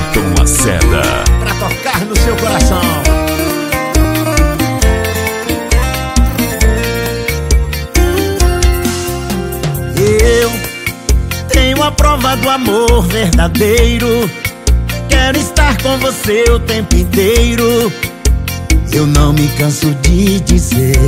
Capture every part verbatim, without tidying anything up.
Cleiton Lacerda, pra tocar no seu coração. Eu tenho a prova do amor verdadeiro. Quero estar com você o tempo inteiro. Eu não me canso de dizer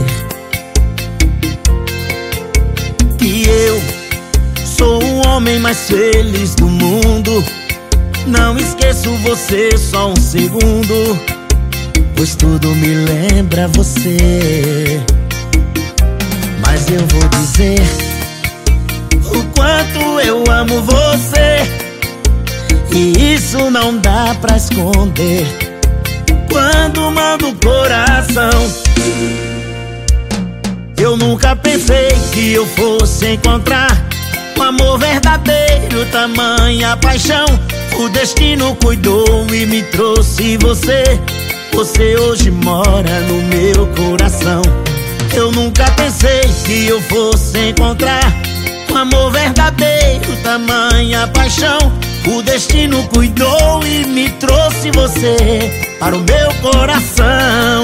que eu sou o homem mais feliz do mundo. Não esqueço você só um segundo, pois tudo me lembra você. Mas eu vou dizer o quanto eu amo você, e isso não dá pra esconder. Quando mando o coração, eu nunca pensei que eu fosse encontrar um amor verdadeiro, tamanha paixão. O destino cuidou e me trouxe você. Você hoje mora no meu coração. Eu nunca pensei que eu fosse encontrar um amor verdadeiro, tamanha paixão. O destino cuidou e me trouxe você para o meu coração.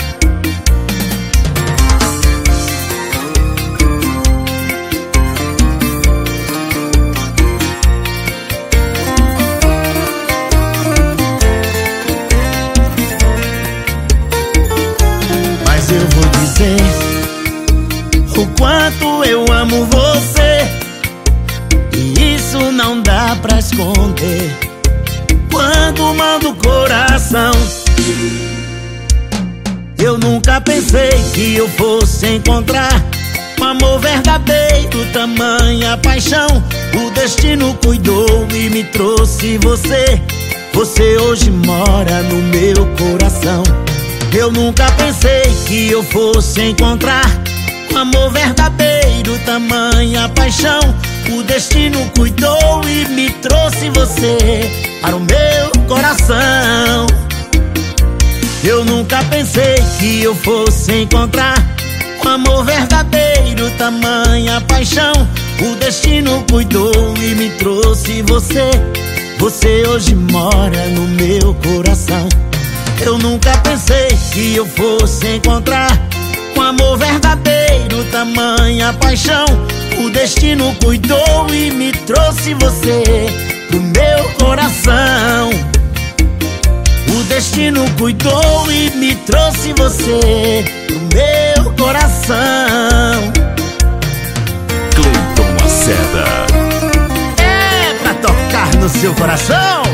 Mas eu vou dizer o quanto eu amo você, e isso não dá pra esconder. Quando mando o coração, eu nunca pensei que eu fosse encontrar um amor verdadeiro, tamanha paixão. O destino cuidou e me trouxe você. Você hoje mora no meu coração. Eu nunca pensei que eu fosse encontrar um amor verdadeiro, tamanha paixão. O destino cuidou e me trouxe você para o meu coração. Eu nunca pensei que eu fosse encontrar um amor verdadeiro, tamanha paixão. O destino cuidou e me trouxe você. Você hoje mora no meu coração. Eu nunca pensei que eu fosse encontrar um amor verdadeiro, tamanha paixão. O destino cuidou e me trouxe você pro meu coração. O destino cuidou e me trouxe você pro meu coração. Cleiton Lacerda, É pra tocar no seu coração.